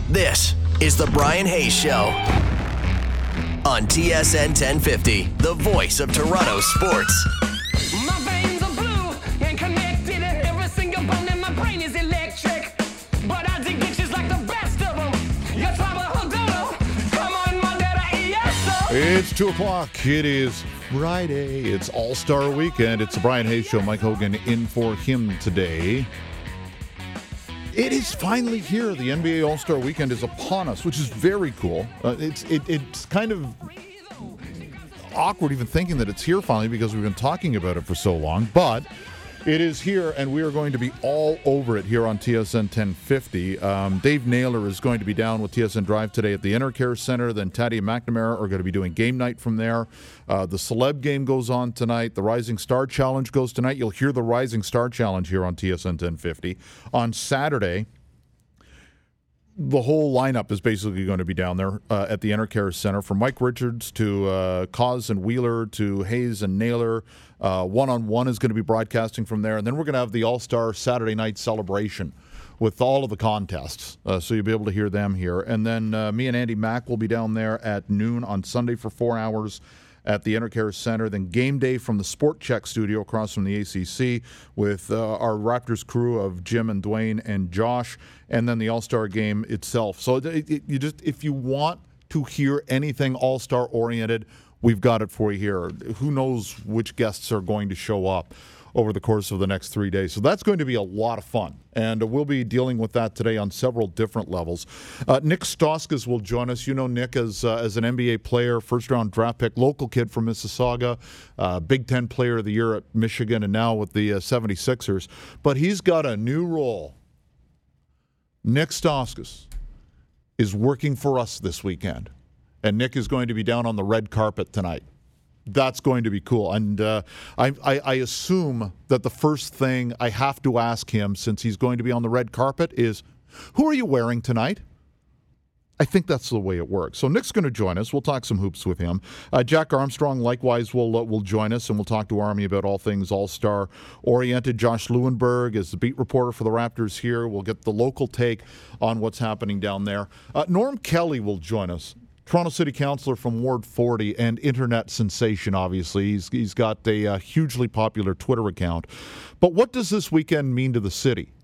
This is the Brian Hayes Show on TSN 1050, the voice of Toronto sports. My veins are blue and connected, and every single bone in my brain is electric. But I dig bitches like the best of them. Yes, I'm a hoodoo. Come on, my daddy, yes, sir. It's 2 o'clock. It is Friday. It's All-Star Weekend. It's the Brian Hayes Show. Mike Hogan in for him today. It is finally here. The NBA All-Star Weekend is upon us, which is very cool. It's kind of awkward even thinking that it's here finally because we've been talking about it for so long. But it is here, and we are going to be all over it here on TSN 1050. Dave Naylor is going to be down with TSN Drive today at the Intercare Center. Then Taddy and McNamara are going to be doing game night from there. The Celeb Game goes on tonight. The Rising Star Challenge goes tonight. You'll hear the Rising Star Challenge here on TSN 1050. On Saturday, the whole lineup is basically going to be down there at the Intercare Center, from Mike Richards to Cause and Wheeler to Hayes and Naylor. One-on-one is going to be broadcasting from there. And then we're going to have the All-Star Saturday night celebration with all of the contests. So you'll be able to hear them here. And then me and Andy Mack will be down there at noon on Sunday for 4 hours at the Intercare Center. Then game day from the Sport Check studio across from the ACC with our Raptors crew of Jim and Dwayne and Josh, and then the All-Star game itself. So you just, if you want to hear anything All-Star oriented, we've got it for you here. Who knows which guests are going to show up over the course of the next 3 days. So that's going to be a lot of fun. And we'll be dealing with that today on several different levels. Nick Stauskas will join us. You know Nick as an NBA player, first-round draft pick, local kid from Mississauga, Big Ten Player of the Year at Michigan, and now with the 76ers. But he's got a new role. Nick Stauskas is working for us this weekend. And Nick is going to be down on the red carpet tonight. That's going to be cool. And I assume that the first thing I have to ask him, since he's going to be on the red carpet, is, who are you wearing tonight? I think that's the way it works. So Nick's going to join us. We'll talk some hoops with him. Jack Armstrong, likewise, will join us, and we'll talk to Army about all things All-Star oriented. Josh Lewenberg is the beat reporter for the Raptors here. We'll get the local take on what's happening down there. Norm Kelly will join us. Toronto City Councillor from Ward 40 and internet sensation, obviously. He's got a hugely popular Twitter account. But what does this weekend mean to the city?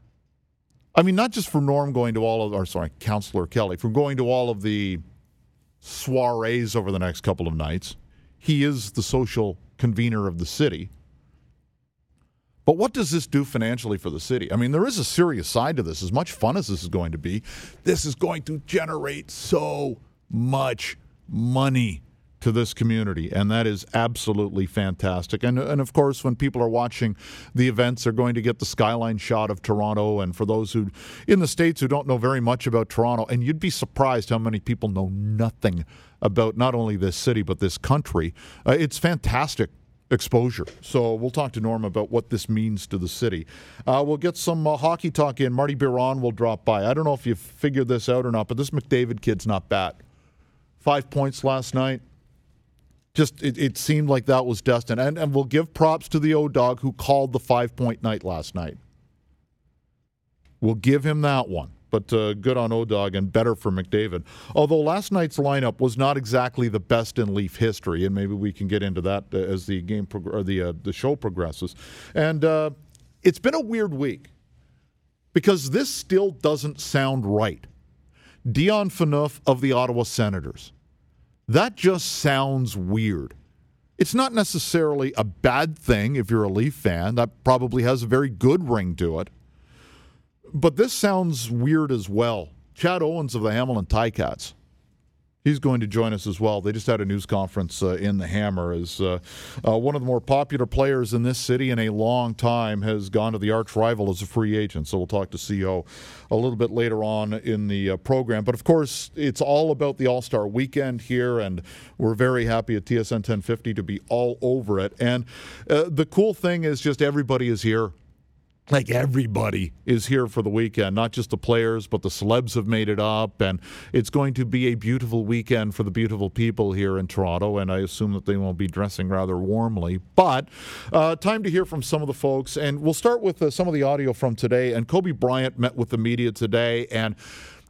I mean, not just for Norm going to Councillor Kelly, from going to all of the soirees over the next couple of nights. He is the social convener of the city. But what does this do financially for the city? I mean, there is a serious side to this. As much fun as this is going to be, this is going to generate so much money to this community, and that is absolutely fantastic. And of course, when people are watching the events, they're going to get the skyline shot of Toronto. And for those who in the States who don't know very much about Toronto, and you'd be surprised how many people know nothing about not only this city but this country, it's fantastic exposure. So we'll talk to Norm about what this means to the city. We'll get some hockey talk in. Marty Biron will drop by. I don't know if you've figured this out or not, but this McDavid kid's not bad. 5 points last night. Just, it seemed like that was destined. And we'll give props to the O-Dog who called the 5-point night last night. We'll give him that one. But good on O-Dog and better for McDavid. Although last night's lineup was not exactly the best in Leaf history, and maybe we can get into that as the game the show progresses. And it's been a weird week because this still doesn't sound right. Dion Phaneuf of the Ottawa Senators. That just sounds weird. It's not necessarily a bad thing if you're a Leaf fan. That probably has a very good ring to it. But this sounds weird as well. Chad Owens of the Hamilton Ticats. He's going to join us as well. They just had a news conference in the Hammer as one of the more popular players in this city in a long time has gone to the arch rival as a free agent. So we'll talk to CO a little bit later on in the program. But, of course, it's all about the All-Star Weekend here, and we're very happy at TSN 1050 to be all over it. And the cool thing is just everybody is here. Like, everybody is here for the weekend, not just the players, but the celebs have made it up, and it's going to be a beautiful weekend for the beautiful people here in Toronto, and I assume that they will be dressing rather warmly. But time to hear from some of the folks, and we'll start with some of the audio from today. And Kobe Bryant met with the media today, and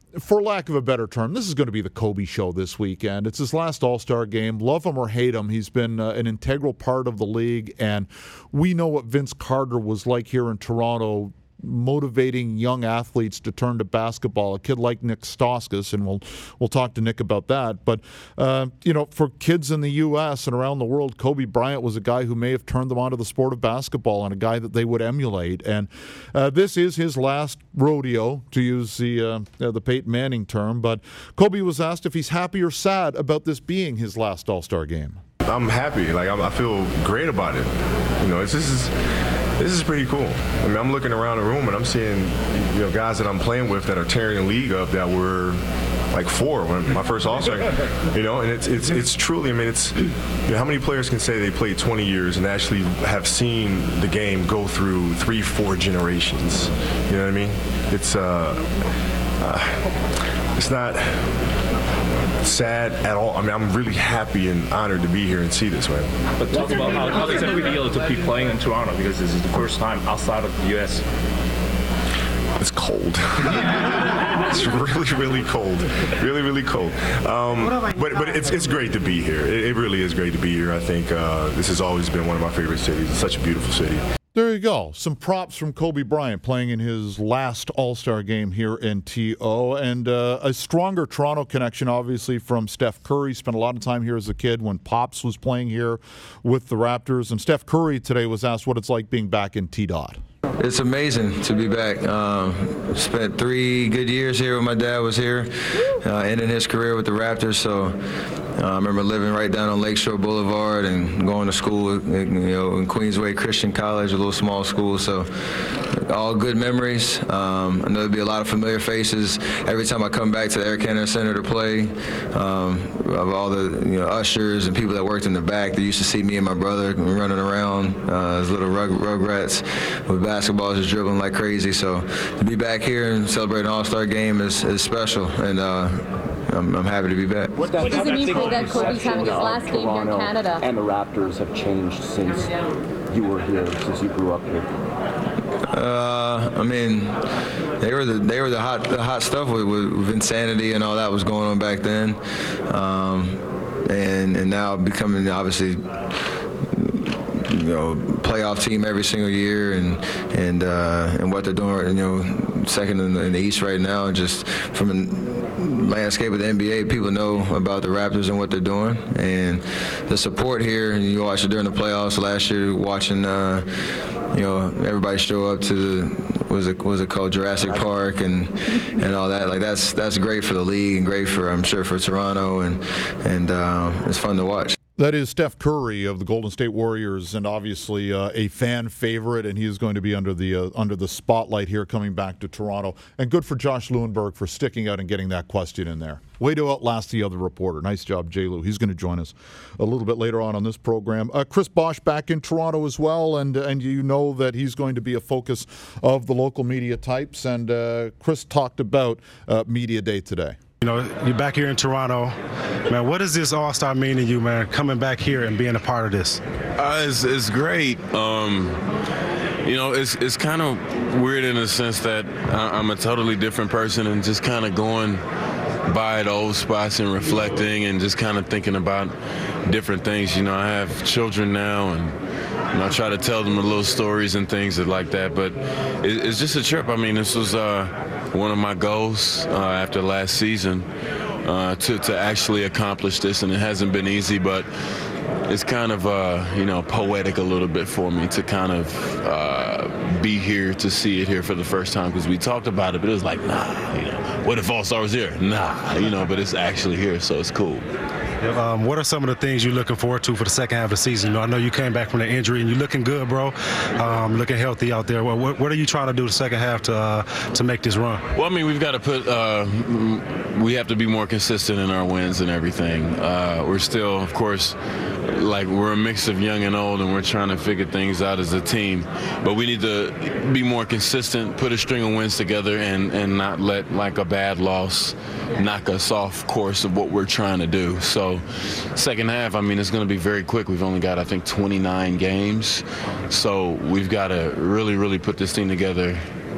for lack of a better term, this is going to be the Kobe show this weekend. It's his last All-Star game. Love him or hate him, he's been an integral part of the league, and we know what Vince Carter was like here in Toronto, motivating young athletes to turn to basketball. A kid like Nick Stauskas, and we'll talk to Nick about that. But for kids in the U.S. and around the world, Kobe Bryant was a guy who may have turned them onto the sport of basketball, and a guy that they would emulate. And this is his last rodeo, to use the Peyton Manning term. But Kobe was asked if he's happy or sad about this being his last All-Star game. I'm happy. I feel great about it. This is pretty cool. I mean, I'm looking around the room and I'm seeing, guys that I'm playing with that are tearing the league up that were like 4 when my first All-Star, and it's truly, I mean, it's, how many players can say they played 20 years and actually have seen the game go through 3-4 generations? You know what I mean? It's not sad at all. I mean, I'm really happy and honored to be here and see this, man. But talk about how does it feel to be playing in Toronto, because this is the first time outside of the U.S. It's cold. It's really, really cold. Really, really cold. But it's great to be here. It really is great to be here. I think this has always been one of my favorite cities. It's such a beautiful city. There you go. Some props from Kobe Bryant playing in his last All-Star game here in TO. And a stronger Toronto connection, obviously, from Steph Curry. Spent a lot of time here as a kid when Pops was playing here with the Raptors. And Steph Curry today was asked what it's like being back in T-Dot. It's amazing to be back. Spent 3 good years here when my dad was here, ending his career with the Raptors. So I remember living right down on Lakeshore Boulevard and going to school, in Queensway Christian College, a little small school. So all good memories. I know there'll be a lot of familiar faces every time I come back to the Air Canada Center to play. Of all the ushers and people that worked in the back, they used to see me and my brother running around as little rugrats with basketballs, just dribbling like crazy. So to be back here and celebrate an All-Star game is special, and I'm happy to be back. What does it mean for that Kobe's having his last game here in Canada? And the Raptors have changed since you were here, since you grew up here. I mean, they were the hot stuff with Insanity and all that was going on back then, and now becoming obviously playoff team every single year, and what they're doing, second in the East right now, just from a landscape of the NBA, people know about the Raptors and what they're doing, and the support here. And you watched it during the playoffs last year, watching everybody show up to was it called Jurassic Park and all that. Like that's great for the league and great for, I'm sure, for Toronto, and it's fun to watch. That is Steph Curry of the Golden State Warriors, and obviously a fan favorite, and he is going to be under the spotlight here coming back to Toronto. And good for Josh Lewenberg for sticking out and getting that question in there. Way to outlast the other reporter. Nice job, J. Lou. He's going to join us a little bit later on this program. Chris Bosch back in Toronto as well, and you know that he's going to be a focus of the local media types. And Chris talked about Media Day today. You're back here in Toronto. Man, what does this All-Star mean to you, man, coming back here and being a part of this? It's great. It's kind of weird in the sense that I'm a totally different person, and just kind of going by the old spots and reflecting and just kind of thinking about different things. I have children now, and I try to tell them the little stories and things like that. But it's just a trip. I mean, this was one of my goals after last season to actually accomplish this, and it hasn't been easy, but it's kind of poetic a little bit for me to kind of be here to see it here for the first time, because we talked about it, but it was like, nah, what if All-Star was here? Nah, but it's actually here, so it's cool. What are some of the things you're looking forward to for the second half of the season? I know you came back from the injury and you're looking good, bro. Looking healthy out there. What are you trying to do the second half to make this run? Well, I mean, we've got to we have to be more consistent in our wins and everything. We're still, of course, we're a mix of young and old, and we're trying to figure things out as a team. But we need to be more consistent, put a string of wins together, and not let a bad loss knock us off course of what we're trying to do. So second half, I mean, it's going to be very quick. We've only got, I think, 29 games. So we've got to really, really put this thing together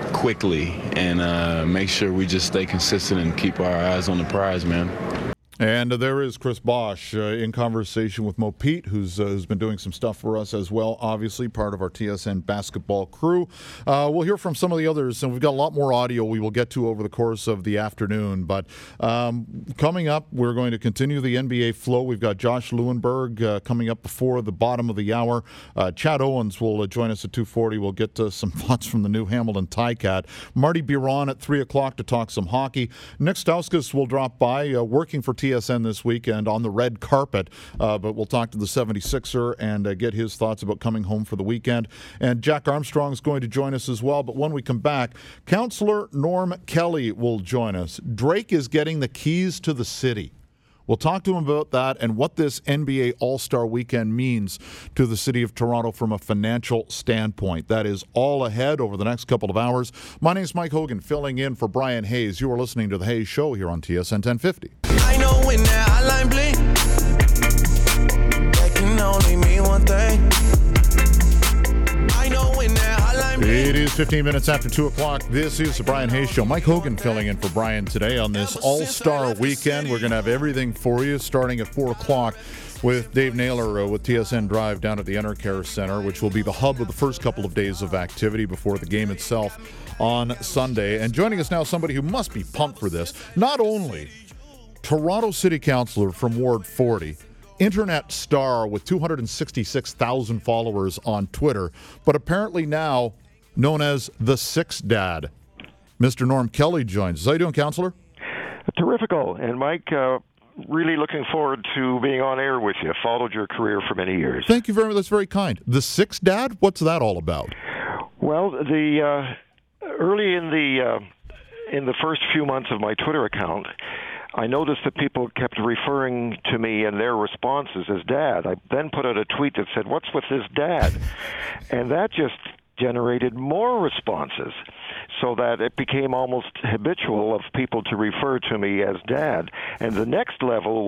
quickly and make sure we just stay consistent and keep our eyes on the prize, man. And there is Chris Bosch in conversation with Mo Pete, who's been doing some stuff for us as well, obviously part of our TSN basketball crew. We'll hear from some of the others, and we've got a lot more audio we will get to over the course of the afternoon. But coming up, we're going to continue the NBA flow. We've got Josh Lewenberg coming up before the bottom of the hour. Chad Owens will join us at 2:40. We'll get some thoughts from the new Hamilton Ticat. Marty Biron at 3 o'clock to talk some hockey. Nick Stauskas will drop by, working for TSN this weekend on the red carpet, but we'll talk to the 76er and get his thoughts about coming home for the weekend. And Jack Armstrong is going to join us as well, but when we come back, Councillor Norm Kelly will join us. Drake is getting the keys to the city. We'll talk to him about that and what this NBA All-Star Weekend means to the city of Toronto from a financial standpoint. That is all ahead over the next couple of hours. My name is Mike Hogan, filling in for Brian Hayes. You are listening to The Hayes Show here on TSN 1050. I know when that hotline blink, that can only mean one thing. I know when that hotline blink. It is 15 minutes after 2 o'clock. This is the Brian Hayes Show. Mike Hogan filling in for Brian today on this All-Star Weekend. We're going to have everything for you starting at 4 o'clock with Dave Naylor with TSN Drive down at the Enercare Center, which will be the hub of the first couple of days of activity before the game itself on Sunday. And joining us now, somebody who must be pumped for this, not only Toronto City Councillor from Ward 40, internet star with 266,000 followers on Twitter, but apparently now known as the Sixth Dad. Mr. Norm Kelly joins us. How you doing, Councillor? Terrifical. And Mike, really looking forward to being on air with you. Followed your career for many years. Thank you very much. That's very kind. The Sixth Dad? What's that all about? Well, early in the first few months of my Twitter account, I noticed that people kept referring to me in their responses as Dad. I then put out a tweet that said, "What's with this Dad?" And that just generated more responses, so that it became almost habitual of people to refer to me as Dad. And the next level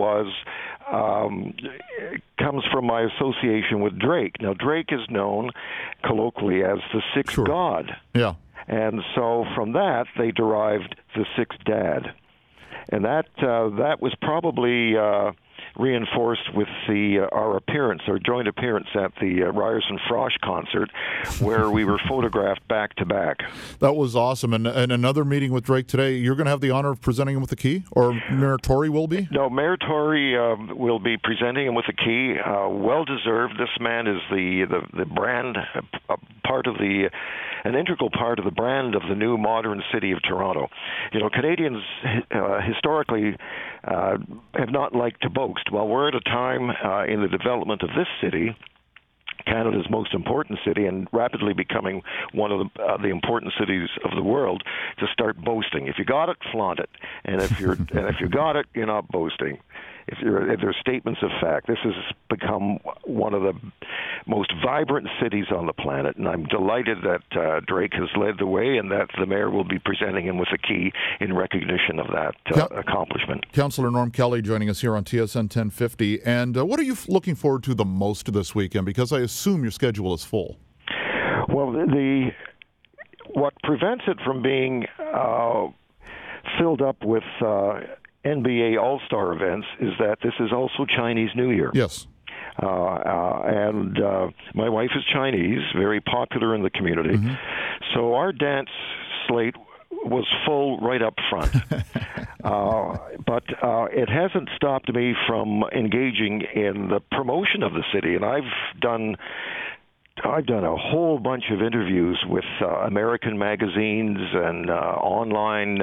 comes from my association with Drake. Now, Drake is known colloquially as the Sixth God. Yeah. And so from that, they derived the Sixth Dad. And that was probably reinforced with our joint appearance at the Ryerson Frosch concert, where we were photographed back to back. That was awesome. And another meeting with Drake today. You're going to have the honor of presenting him with the key, or Mayor Tory will be? No, Mayor Tory will be presenting him with the key. Well deserved. This man is the brand, an integral part of the brand of the new modern city of Toronto. You know, Canadians historically have not liked to boast. Well, we're at a time in the development of this city, Canada's most important city, and rapidly becoming one of the important cities of the world, to start boasting. If you got it, flaunt it, and if you got it, you're not boasting. If there's statements of fact, this has become one of the most vibrant cities on the planet, and I'm delighted that Drake has led the way, and that the mayor will be presenting him with a key in recognition of that accomplishment. Councillor Norm Kelly joining us here on TSN 1050. And what are you looking forward to the most this weekend? Because I assume your schedule is full. Well, what prevents it from being filled up with NBA All-Star events is that this is also Chinese New Year. Yes. And my wife is Chinese, very popular in the community. Mm-hmm. So our dance slate was full right up front. But it hasn't stopped me from engaging in the promotion of the city. And I've done a whole bunch of interviews with American magazines and online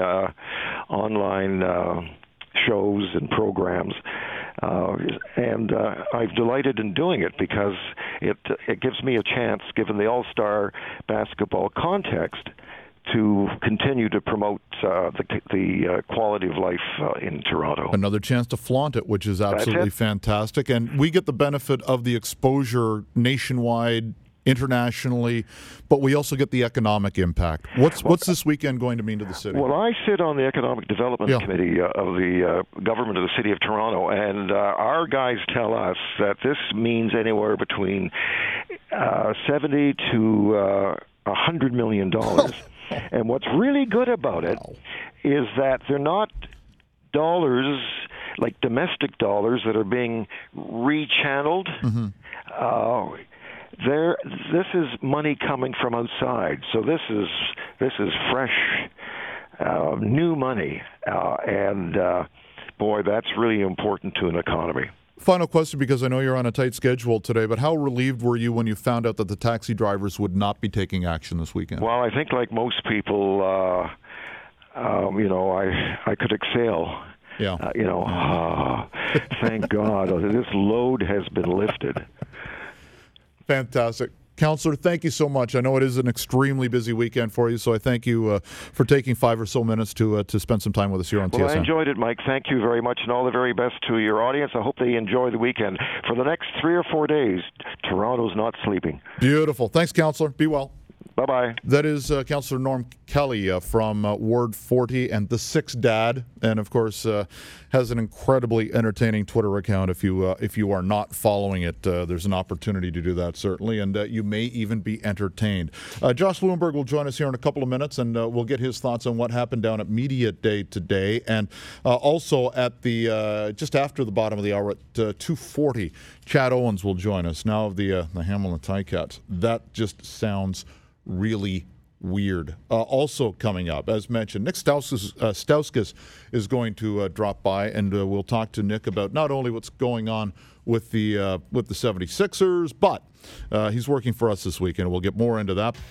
shows and programs, and I've delighted in doing it because it gives me a chance, given the All-Star basketball context, to continue to promote the quality of life in Toronto. Another chance to flaunt it, which is absolutely fantastic, and we get the benefit of the exposure nationwide, internationally, but we also get the economic impact. What's this weekend going to mean to the city? Well, I sit on the Economic Development Committee of the government of the City of Toronto, and our guys tell us that this means anywhere between $70 to $100 million And what's really good about it is that they're not dollars, like domestic dollars, that are being rechanneled. This is money coming from outside. So this is fresh, new money, and boy, that's really important to an economy. Final question, because I know you're on a tight schedule today, but how relieved were you when you found out that the taxi drivers would not be taking action this weekend? Well, I think like most people, I could exhale. Yeah. Thank God, this load has been lifted. Fantastic. Counselor, thank you so much. I know it is an extremely busy weekend for you, so I thank you for taking 5 or so minutes to spend some time with us here on TSN. Well, I enjoyed it, Mike. Thank you very much, and all the very best to your audience. I hope they enjoy the weekend. For the next 3 or 4 days, Toronto's not sleeping. Beautiful. Thanks, Counselor. Be well. Bye-bye. That is Councillor Norm Kelly from Ward 40 and the Six Dad, and of course has an incredibly entertaining Twitter account. If you are not following it, there's an opportunity to do that, certainly, and you may even be entertained. Josh Lewenberg will join us here in a couple of minutes, and we'll get his thoughts on what happened down at Media Day today, and also at the just after the bottom of the hour at 2:40, Chad Owens will join us. Now of the Hamilton Ticats. That just sounds really weird. Also coming up, as mentioned, Nick Stauskas is going to drop by, and we'll talk to Nick about not only what's going on with the 76ers, but he's working for us this weekend. We'll get more into that.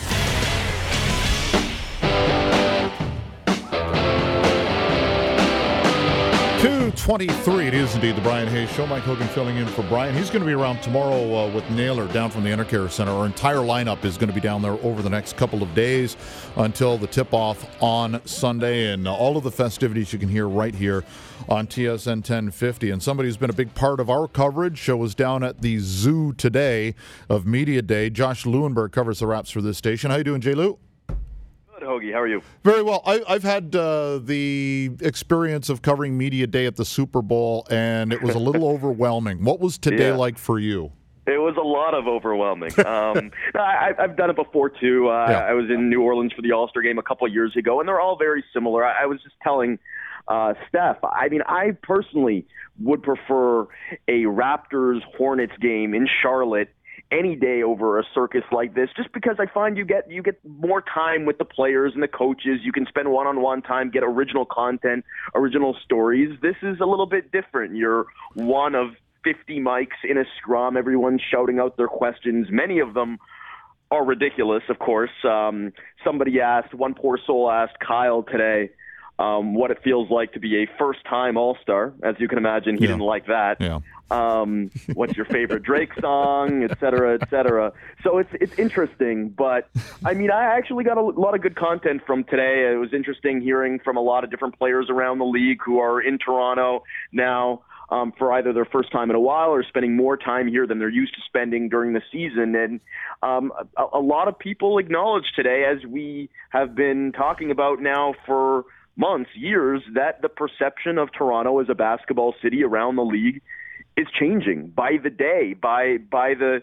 2:23, it is indeed the Brian Hayes Show. Mike Hogan filling in for Brian. He's going to be around tomorrow with Naylor down from the Intercare Center. Our entire lineup is going to be down there over the next couple of days until the tip-off on Sunday, and all of the festivities you can hear right here on TSN 1050. And somebody who's been a big part of our coverage was down at the zoo today of Media Day. Josh Lewenberg covers the Raps for this station. How you doing, J. Lou? Hoagie, how are you? Very well. I've had the experience of covering Media Day at the Super Bowl, and it was a little overwhelming. What was today like for you? It was a lot of overwhelming. I've done it before, too. I was in New Orleans for the All-Star game a couple of years ago, and they're all very similar. I was just telling Steph, I personally would prefer a Raptors-Hornets game in Charlotte any day over a circus like this, just because I find you get more time with the players and the coaches. You can spend one-on-one time, get original content, original stories. This is a little bit different. You're one of 50 mics in a scrum, everyone's shouting out their questions. Many of them are ridiculous, of course. One poor soul asked Kyle today what it feels like to be a first-time All-Star. As you can imagine, he didn't like that. Yeah. What's your favorite Drake song, et cetera, et cetera. So it's interesting, but I actually got a lot of good content from today. It was interesting hearing from a lot of different players around the league who are in Toronto now for either their first time in a while or spending more time here than they're used to spending during the season. And a lot of people acknowledged today, as we have been talking about now for months, years, that the perception of Toronto as a basketball city around the league is changing by the day, by the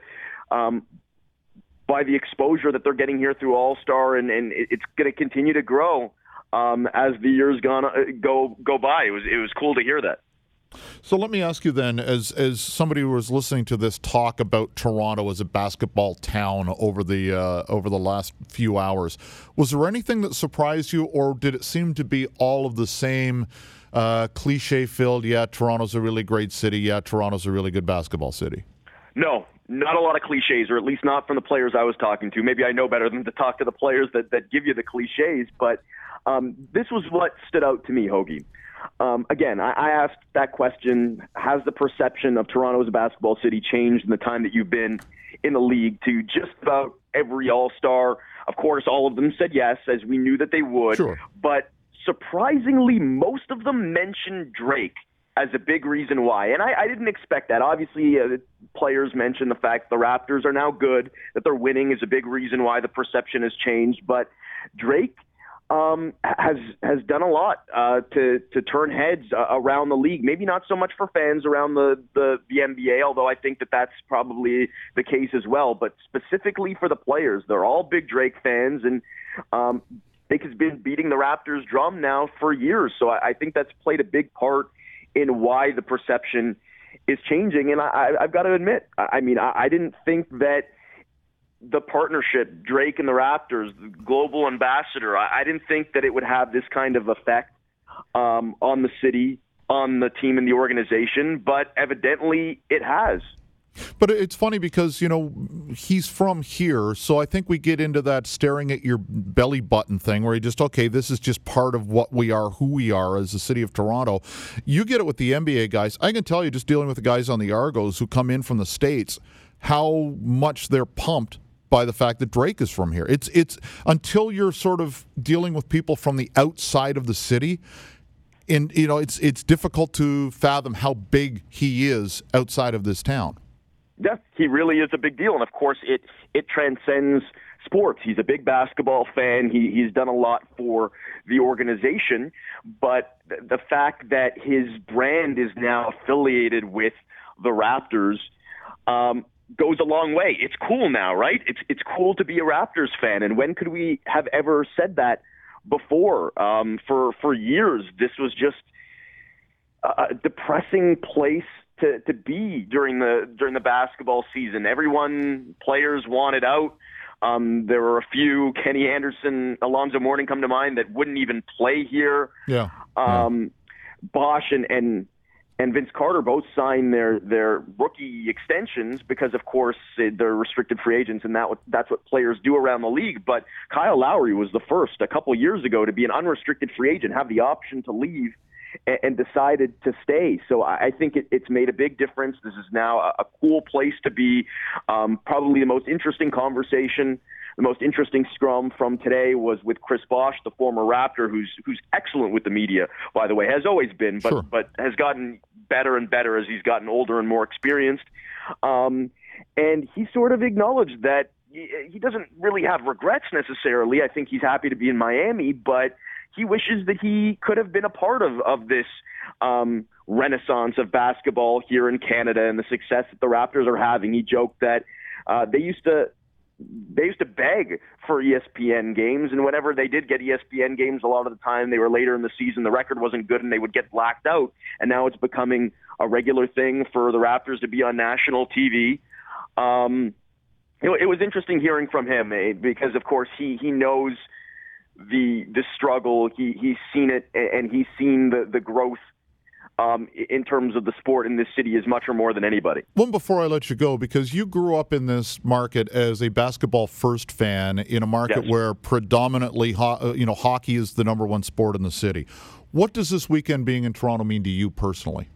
exposure that they're getting here through All-Star, and it's going to continue to grow as the years go by. It was cool to hear that. So let me ask you then, as somebody who was listening to this talk about Toronto as a basketball town over the last few hours, was there anything that surprised you, or did it seem to be all of the same cliche-filled, Toronto's a really great city, Toronto's a really good basketball city? No, not a lot of cliches, or at least not from the players I was talking to. Maybe I know better than to talk to the players that give you the cliches, but this was what stood out to me, Hoagie. Again, I asked that question, has the perception of Toronto as a basketball city changed in the time that you've been in the league, to just about every All-Star? Of course, all of them said yes, as we knew that they would. Sure. But surprisingly, most of them mentioned Drake as a big reason why. And I didn't expect that. Obviously, the players mentioned the fact the Raptors are now good, that they're winning is a big reason why the perception has changed. But Drake, has done a lot to turn heads around the league. Maybe not so much for fans around the NBA, although I think that's probably the case as well. But specifically for the players, they're all big Drake fans, and Drake has been beating the Raptors drum now for years. So I think that's played a big part in why the perception is changing. And I've got to admit, I mean, I didn't think that the partnership, Drake and the Raptors, the global ambassador, I didn't think that it would have this kind of effect on the city, on the team and the organization, but evidently it has. But it's funny because, he's from here, so I think we get into that staring at your belly button thing where you just, okay, this is just part of what we are, who we are as the city of Toronto. You get it with the NBA guys. I can tell you, just dealing with the guys on the Argos who come in from the States, how much they're pumped by the fact that Drake is from here. It's until you're sort of dealing with people from the outside of the city, and it's difficult to fathom how big he is outside of this town. Yeah, he really is a big deal, and of course it transcends sports. He's a big basketball fan. He's done a lot for the organization, but the fact that his brand is now affiliated with the Raptors goes a long way. It's cool now, right? It's cool to be a Raptors fan, and when could we have ever said that before? For years, this was just a depressing place to be during the basketball season. Players wanted out. There were a few, Kenny Anderson, Alonzo Mourning come to mind, that wouldn't even play here. Yeah. Bosch and Vince Carter both signed their rookie extensions because, of course, they're restricted free agents, and that's what players do around the league. But Kyle Lowry was the first a couple years ago to be an unrestricted free agent, have the option to leave, and decided to stay. So I think it's made a big difference. This is now a cool place to be. Probably the most interesting conversation, the most interesting scrum from today was with Chris Bosch, the former Raptor, who's excellent with the media, by the way, has always been, but has gotten better and better as he's gotten older and more experienced. And he sort of acknowledged that he doesn't really have regrets necessarily. I think he's happy to be in Miami, but he wishes that he could have been a part of this renaissance of basketball here in Canada and the success that the Raptors are having. He joked that they used to beg for ESPN games, and whenever they did get ESPN games, a lot of the time they were later in the season, the record wasn't good, and they would get blacked out. And now it's becoming a regular thing for the Raptors to be on national TV. It was interesting hearing from him because, of course, he knows the struggle. He's seen it, and he's seen the growth in terms of the sport in this city as much or more than anybody. One before I let you go, because you grew up in this market as a basketball-first fan in a market where predominantly hockey is the number one sport in the city. What does this weekend being in Toronto mean to you personally?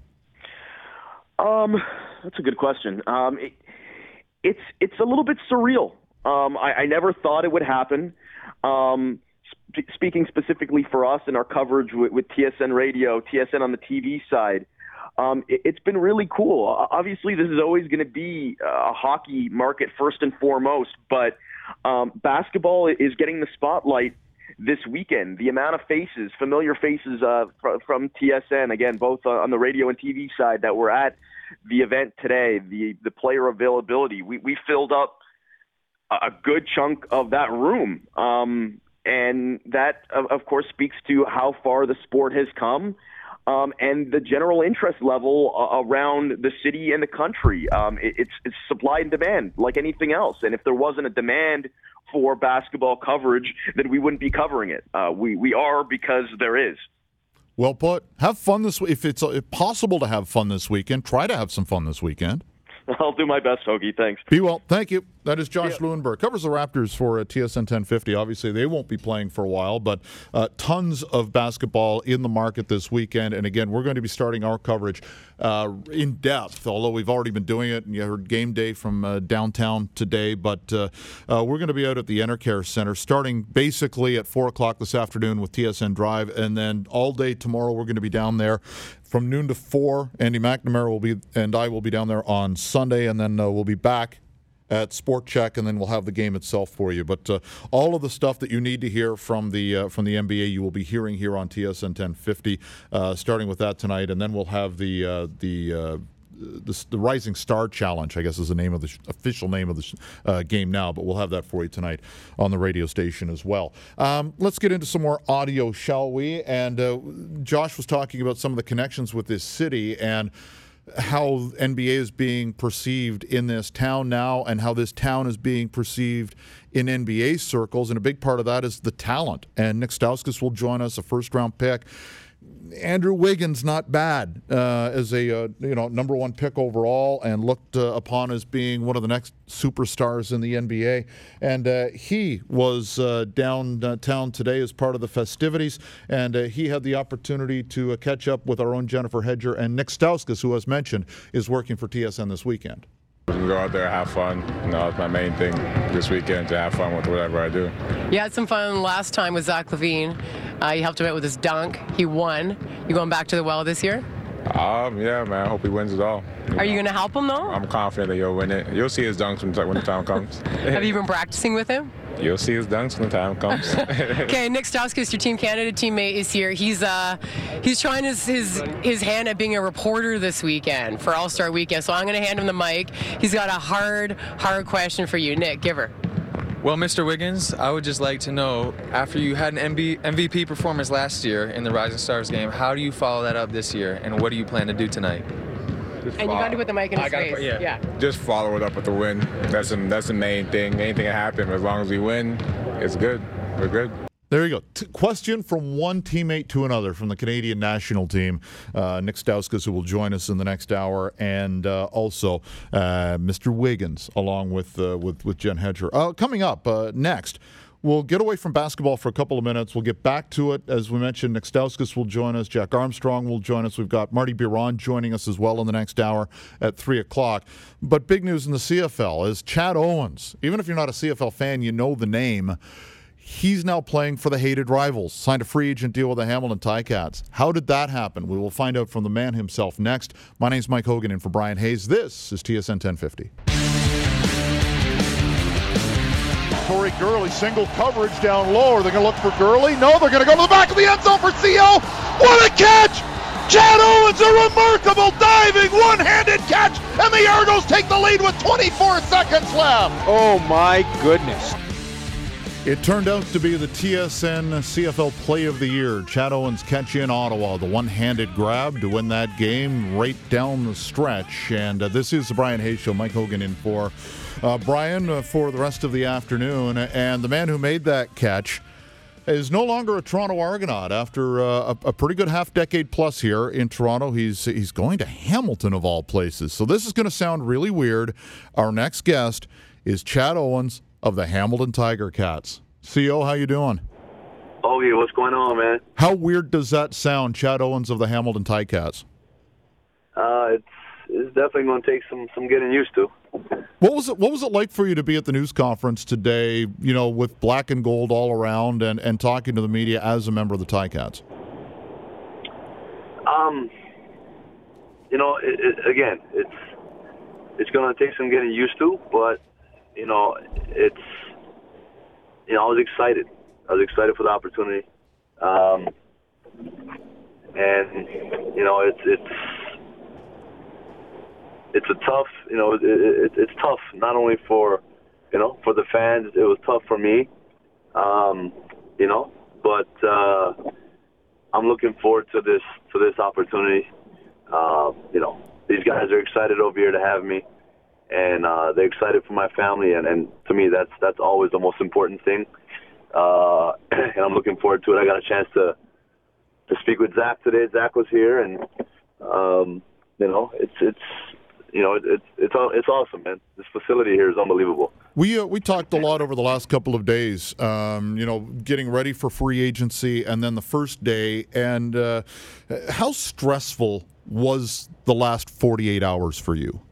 That's a good question. It's a little bit surreal. I never thought it would happen. Speaking specifically for us and our coverage with TSN Radio, TSN on the TV side, it's been really cool. Obviously, this is always going to be a hockey market first and foremost, but basketball is getting the spotlight this weekend. The amount of faces, familiar faces from TSN, again, both on the radio and TV side that were at the event today, the player availability, we filled up a good chunk of that room. And that, of course, speaks to how far the sport has come and the general interest level around the city and the country. It's supply and demand, like anything else. And if there wasn't a demand for basketball coverage, then we wouldn't be covering it. We are because there is. Well put. Have fun this week. If it's possible to have fun this weekend, try to have some fun this weekend. I'll do my best, Hoagie. Thanks. Be well. Thank you. That is Josh Lewenberg. Covers the Raptors for TSN 1050. Obviously, they won't be playing for a while, but tons of basketball in the market this weekend. And again, we're going to be starting our coverage in depth, although we've already been doing it. And you heard game day from downtown today. But we're going to be out at the Enercare Center starting basically at 4 o'clock this afternoon with TSN Drive. And then all day tomorrow, we're going to be down there from noon to 4. Andy McNamara and I will be down there on Sunday, and then we'll be back at Sport Check, and then we'll have the game itself for you. But all of the stuff that you need to hear from the NBA, you will be hearing here on TSN 1050, starting with that tonight, and then we'll have the Rising Star Challenge, I guess is the name of the official name of the game now, but we'll have that for you tonight on the radio station as well. Let's get into some more audio, shall we? And Josh was talking about some of the connections with this city and how NBA is being perceived in this town now and how this town is being perceived in NBA circles. And a big part of that is the talent. And Nick Stauskas will join us, a first-round pick. Andrew Wiggins, not bad as a number one pick overall, and looked upon as being one of the next superstars in the NBA. And he was downtown today as part of the festivities, and he had the opportunity to catch up with our own Jennifer Hedger and Nick Stauskas, who, as mentioned, is working for TSN this weekend. We can go out there and have fun. It's my main thing this weekend, to have fun with whatever I do. You had some fun last time with Zach LaVine. You helped him out with his dunk. He won. You going back to the well this year? Yeah, man. I hope he wins it all. Are you going to help him, though? I'm confident that he'll win it. You'll see his dunks when the time comes. Have you been practicing with him? You'll see his dunks when the time comes. Okay, Nick Stauskas, your Team Canada teammate, is here. He's trying his hand at being a reporter this weekend for All-Star Weekend, so I'm going to hand him the mic. He's got a hard question for you. Nick, give her. Well, Mr. Wiggins, I would just like to know, after you had an MVP performance last year in the Rising Stars game, how do you follow that up this year, and what do you plan to do tonight? And you got to put the mic in his face. Yeah. Just follow it up with the win. That's the main thing. Anything can happen. As long as we win, it's good. We're good. There you go. Question from one teammate to another from the Canadian national team. Nick Stauskas, who will join us in the next hour, and also Mr. Wiggins, along with Jen Hedger. Coming up next, we'll get away from basketball for a couple of minutes. We'll get back to it. As we mentioned, Nick Stauskas will join us. Jack Armstrong will join us. We've got Marty Biron joining us as well in the next hour at 3 o'clock. But big news in the CFL is Chad Owens. Even if you're not a CFL fan, you know the name. He's now playing for the hated rivals, signed a free agent deal with the Hamilton Ticats. How did that happen? We will find out from the man himself next. My name's Mike Hogan, and for Brian Hayes, this is TSN 1050. Corey Gurley, single coverage down low. Are they going to look for Gurley? No, they're going to go to the back of the end zone for CO. What a catch! Chad Owens, a remarkable diving one-handed catch, and the Argos take the lead with 24 seconds left. Oh my goodness. It turned out to be the TSN CFL Play of the Year. Chad Owens' catch in Ottawa, the one-handed grab to win that game right down the stretch. And this is the Brian Hayes Show. Mike Hogan in for Brian for the rest of the afternoon. And the man who made that catch is no longer a Toronto Argonaut. After a pretty good half-decade plus here in Toronto, he's going to Hamilton, of all places. So this is going to sound really weird. Our next guest is Chad Owens of the Hamilton Tiger Cats. CO, how you doing? Oh, yeah, what's going on, man? How weird does that sound, Chad Owens of the Hamilton Tiger Cats? It's definitely going to take some getting used to. What was it like for you to be at the news conference today, with black and gold all around and talking to the media as a member of the Ticats? Again, it's going to take some getting used to, but I was excited. I was excited for the opportunity, it's a tough. It's tough not only for the fans. It was tough for me, but I'm looking forward to this opportunity. These guys are excited over here to have me. And they're excited for my family, and to me, that's always the most important thing. And I'm looking forward to it. I got a chance to speak with Zach today. Zach was here, and it's awesome, man. This facility here is unbelievable. We talked a lot over the last couple of days, getting ready for free agency, and then the first day. And how stressful was the last 48 hours for you?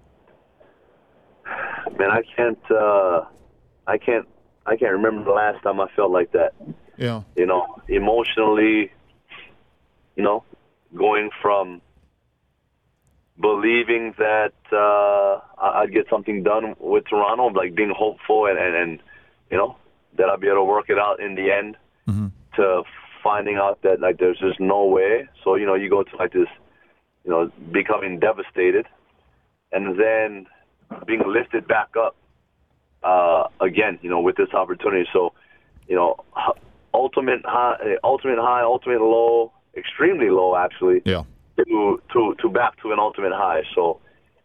Man, I can't remember the last time I felt like that. Yeah. Emotionally, going from believing that I'd get something done with Toronto, like being hopeful and that I'd be able to work it out in the end, to finding out that like there's just no way. So you go to like this, becoming devastated, and then being lifted back up again, with this opportunity. So ultimate high, ultimate low, extremely low actually. Yeah. To back to an ultimate high. So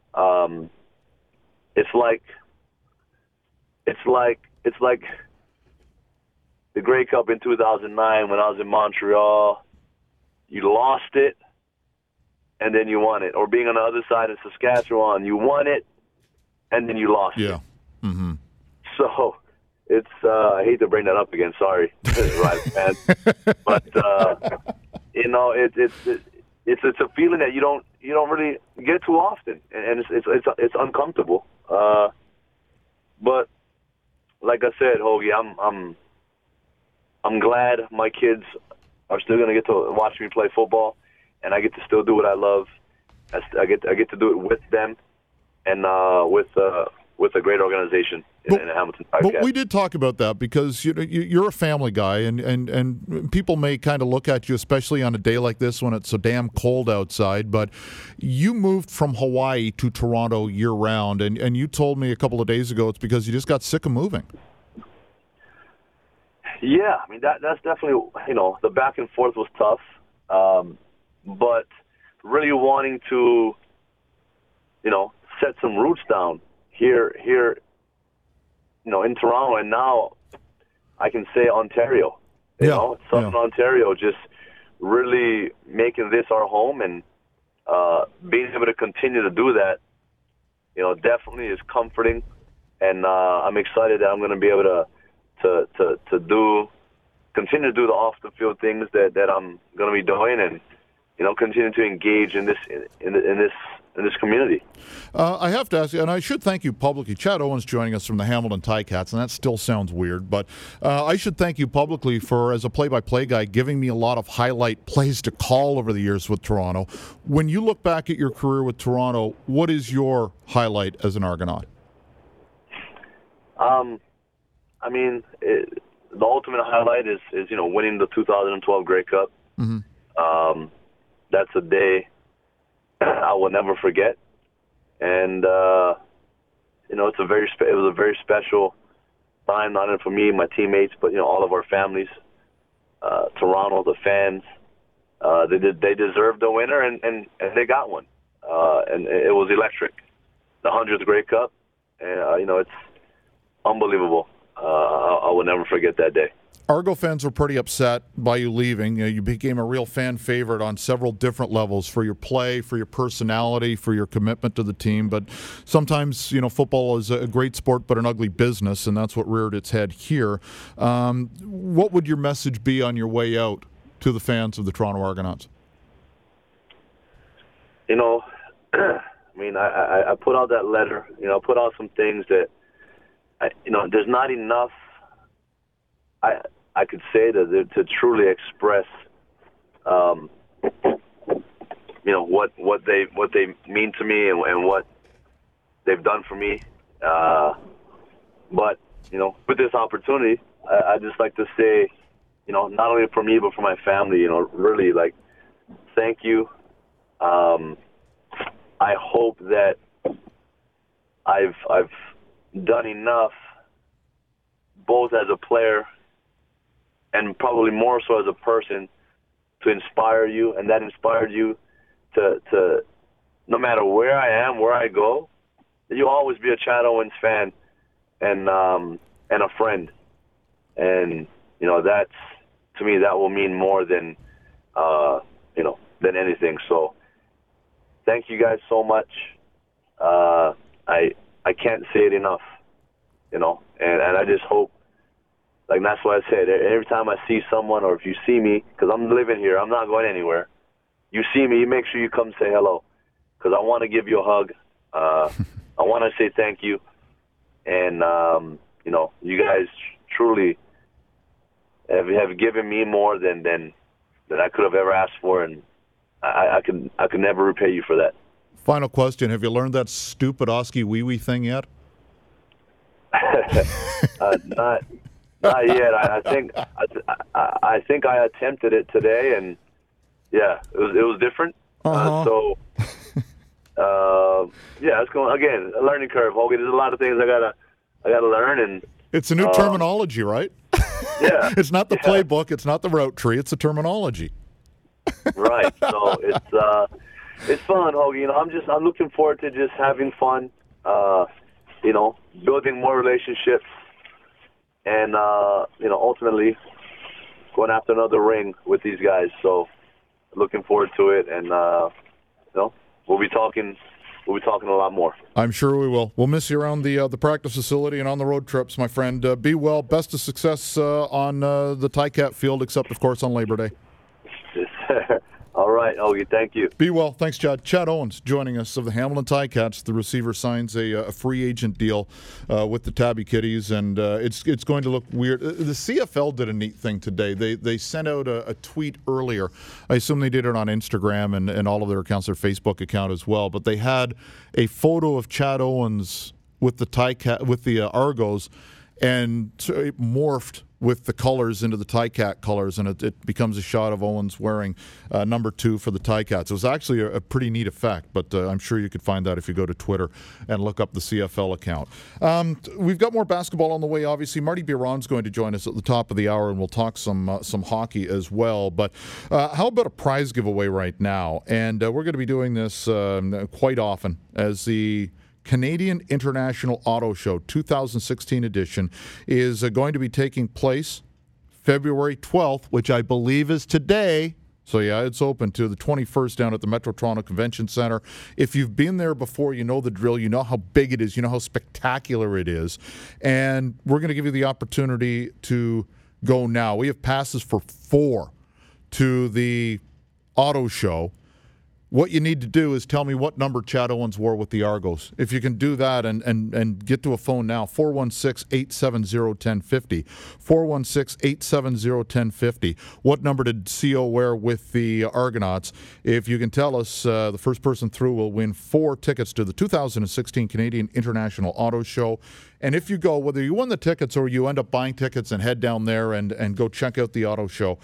it's like the Grey Cup in 2009 when I was in Montreal. You lost it and then you won it. Or being on the other side of Saskatchewan, you won it and then you lost it. Mm-hmm. So it's I hate to bring that up again, sorry. Right, man. But it's a feeling that you don't really get too often, and it's uncomfortable. But like I said, Hoagie, I'm glad my kids are still going to get to watch me play football, and I get to still do what I love. I get to do it with them, and with a great organization in Hamilton Tiger Cats. But we did talk about that because you're a family guy, and people may kind of look at you, especially on a day like this when it's so damn cold outside. But you moved from Hawaii to Toronto year-round, and you told me a couple of days ago it's because you just got sick of moving. Yeah, I mean that's definitely the back and forth was tough, but really wanting to set some roots down here in Toronto, and now I can say Ontario. Southern Ontario, just really making this our home, and being able to continue to do that, definitely is comforting, and I'm excited that I'm going to be able to continue to do the off the field things that I'm going to be doing, and continue to engage in this community. I have to ask you, and I should thank you publicly. Chad Owens joining us from the Hamilton Ticats, and that still sounds weird, but I should thank you publicly for, as a play-by-play guy, giving me a lot of highlight plays to call over the years with Toronto. When you look back at your career with Toronto, what is your highlight as an Argonaut? I mean, the ultimate highlight is winning the 2012 Grey Cup. Mm-hmm. That's a day I will never forget, and it was a very special time, not only for me and my teammates, but all of our families, Toronto, the fans. They deserved a winner, and they got one, and it was electric. The 100th Grey Cup, and it's unbelievable. I will never forget that day. Argo fans were pretty upset by you leaving. You became a real fan favorite on several different levels for your play, for your personality, for your commitment to the team. But sometimes, football is a great sport but an ugly business, and that's what reared its head here. What would your message be on your way out to the fans of the Toronto Argonauts? I put out that letter. Put out some things that, there's not enough I could say to truly express, what they mean to me and what they've done for me. But with this opportunity, I just like to say, not only for me but for my family, really thank you. I hope that I've done enough, both as a player and probably more so as a person, to inspire you, and that inspired you to no matter where I am, where I go, you'll always be a Chad Owens fan and a friend. And that's, to me, that will mean more than than anything. So thank you guys so much. I can't say it enough, and I just hope, that's what I said. Every time I see someone, or if you see me, because I'm living here, I'm not going anywhere. You see me, you make sure you come say hello, because I want to give you a hug. I want to say thank you, and you guys truly have given me more than I could have ever asked for, and I could never repay you for that. Final question: have you learned that stupid Oski wee wee thing yet? Not yet. I think I attempted it today, and yeah, it was different. So it's going again. A learning curve, Hoagie. There's a lot of things I gotta learn, and it's a new terminology, right? Yeah, it's not the playbook. It's not the route tree. It's the terminology. Right. So it's fun, Hoagie. I'm looking forward to just having fun. Building more relationships, and ultimately going after another ring with these guys. So looking forward to it, and we'll be talking a lot more. I'm sure we will. We'll miss you around the practice facility and on the road trips, my friend. Be well. Best of success on the Ticat field, except of course on Labor Day. All right, Hoagie, thank you. Be well. Thanks, Chad. Chad Owens joining us of the Hamilton Ticats. The receiver signs a free agent deal with the Tabby Kitties, and it's going to look weird. The CFL did a neat thing today. They sent out a tweet earlier. I assume they did it on Instagram and all of their accounts, their Facebook account as well. But they had a photo of Chad Owens with the Argos, and it morphed with the colors into the Ticat colors, and it becomes a shot of Owens wearing number 2 for the Ticats. It was actually a pretty neat effect, but I'm sure you could find that if you go to Twitter and look up the CFL account. We've got more basketball on the way, obviously. Marty Biron's going to join us at the top of the hour, and we'll talk some hockey as well. But how about a prize giveaway right now? And we're going to be doing this quite often as the Canadian International Auto Show 2016 edition is going to be taking place February 12th, which I believe is today. So, yeah, it's open to the 21st down at the Metro Toronto Convention Centre. If you've been there before, you know the drill. You know how big it is. You know how spectacular it is. And we're going to give you the opportunity to go now. We have passes for 4 to the auto show. What you need to do is tell me what number Chad Owens wore with the Argos. If you can do that and get to a phone now, 416-870-1050. 416-870-1050. What number did CO wear with the Argonauts? If you can tell us, the first person through will win 4 tickets to the 2016 Canadian International Auto Show. And if you go, whether you win the tickets or you end up buying tickets and head down there and go check out the auto show,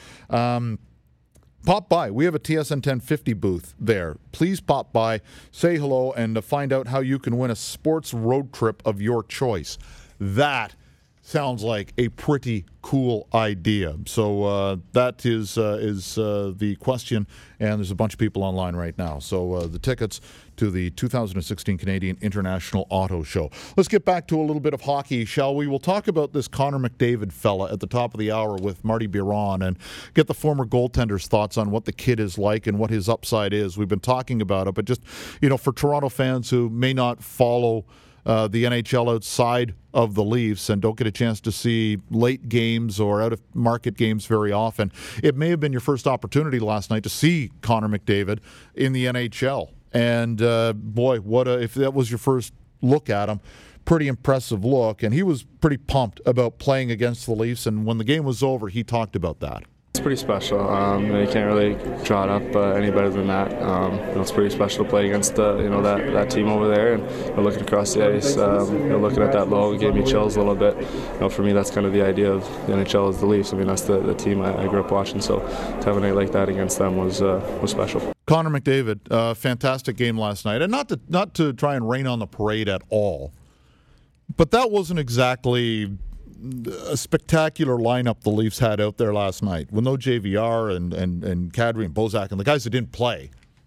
pop by. We have a TSN 1050 booth there. Please pop by, say hello, and find out how you can win a sports road trip of your choice. That sounds like a pretty cool idea. So that is the question, and there's a bunch of people online right now. So the tickets to the 2016 Canadian International Auto Show. Let's get back to a little bit of hockey, shall we? We'll talk about this Connor McDavid fella at the top of the hour with Marty Biron and get the former goaltender's thoughts on what the kid is like and what his upside is. We've been talking about it, but just, for Toronto fans who may not follow the NHL outside of the Leafs and don't get a chance to see late games or out-of-market games very often, it may have been your first opportunity last night to see Connor McDavid in the NHL. And, boy, if that was your first look at him, pretty impressive look. And he was pretty pumped about playing against the Leafs. And when the game was over, he talked about that. It's pretty special. You can't really draw it up any better than that. It's pretty special to play against that team over there, and looking across the ice, looking at that logo gave me chills a little bit. For me, that's kind of the idea of the NHL is the Leafs. I mean, that's the team I grew up watching. So to have a night like that against them was special. Connor McDavid, fantastic game last night, and not to try and rain on the parade at all, but that wasn't exactly a spectacular lineup the Leafs had out there last night with no JVR and Kadri and Bozak and the guys that didn't play.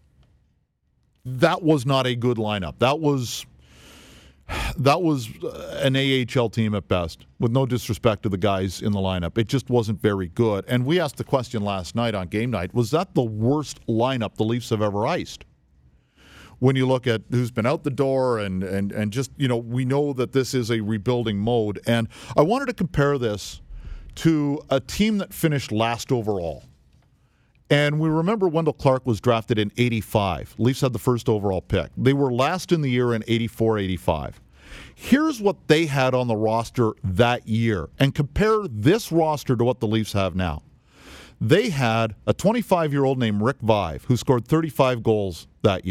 That was not a good lineup. That was an AHL team at best, with no disrespect to the guys in the lineup. It just wasn't very good. And we asked the question last night on game night, was that the worst lineup the Leafs have ever iced? When you look at who's been out the door and just, we know that this is a rebuilding mode. And I wanted to compare this to a team that finished last overall. And we remember Wendell Clark was drafted in 85. Leafs had the first overall pick. They were last in the year in 84-85. Here's what they had on the roster that year. And compare this roster to what the Leafs have now. They had a 25-year-old named Rick Vive, who scored 35 goals that year.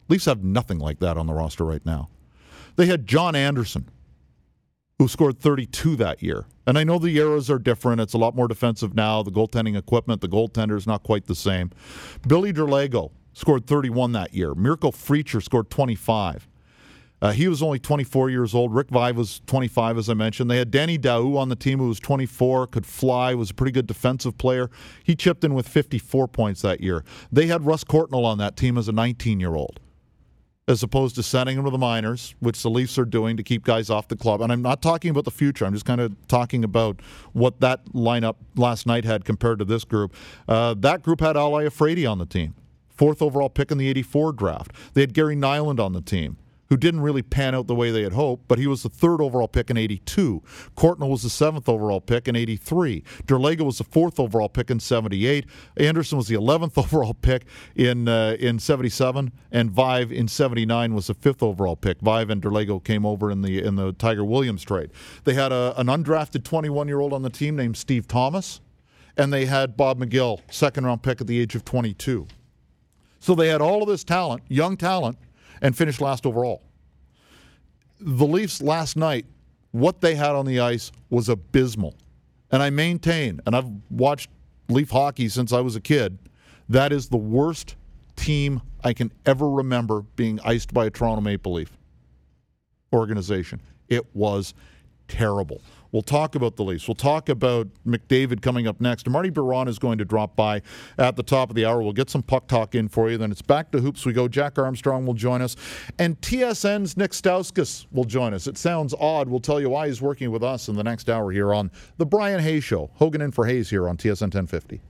Leafs have nothing like that on the roster right now. They had John Anderson, who scored 32 that year. And I know the eras are different. It's a lot more defensive now. The goaltending equipment, the goaltender's not quite the same. Billy Derlego scored 31 that year. Mirko Freecher scored 25. He was only 24 years old. Rick Vaive was 25, as I mentioned. They had Danny Daou on the team, who was 24, could fly, was a pretty good defensive player. He chipped in with 54 points that year. They had Russ Courtnall on that team as a 19-year-old, as opposed to sending him to the minors, which the Leafs are doing to keep guys off the club. And I'm not talking about the future. I'm just kind of talking about what that lineup last night had compared to this group. That group had Ali Afraidy on the team, 4th overall pick in the 84 draft. They had Gary Nyland on the team, who didn't really pan out the way they had hoped, but he was the 3rd overall pick in 82. Courtnall was the 7th overall pick in 83. Derlego was the 4th overall pick in 78. Anderson was the 11th overall pick in 77, and Vaive in 79 was the 5th overall pick. Vaive and Derlego came over in the Tiger Williams trade. They had an undrafted 21-year-old on the team named Steve Thomas, and they had Bob McGill, 2nd-round pick at the age of 22. So they had all of this talent, young talent, and finished last overall. The Leafs last night, what they had on the ice was abysmal. And I maintain, and I've watched Leaf hockey since I was a kid, that is the worst team I can ever remember being iced by a Toronto Maple Leaf organization. It was terrible. We'll talk about the Leafs. We'll talk about McDavid coming up next. Marty Biron is going to drop by at the top of the hour. We'll get some puck talk in for you. Then it's back to Hoops we go. Jack Armstrong will join us. And TSN's Nick Stauskas will join us. It sounds odd. We'll tell you why he's working with us in the next hour here on The Brian Hayes Show. Hogan in for Hayes here on TSN 1050.